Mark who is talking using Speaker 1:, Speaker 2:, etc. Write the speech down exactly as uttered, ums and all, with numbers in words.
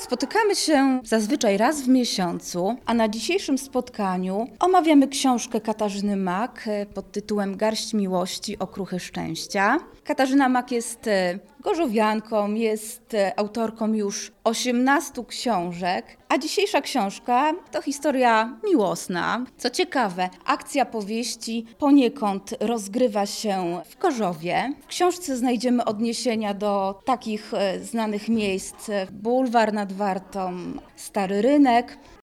Speaker 1: Spotykamy się zazwyczaj raz w miesiącu, a na dzisiejszym spotkaniu omawiamy książkę Katarzyny Mak pod tytułem Garść miłości, okruchy szczęścia. Katarzyna Mak jest gorzowianką, jest autorką już osiemnastu książek, a dzisiejsza książka to historia miłosna. Co ciekawe, akcja powieści poniekąd rozgrywa się w Gorzowie. W książce znajdziemy odniesienia do takich znanych miejsc: Bulwar nad Wartą, Stary Rynek.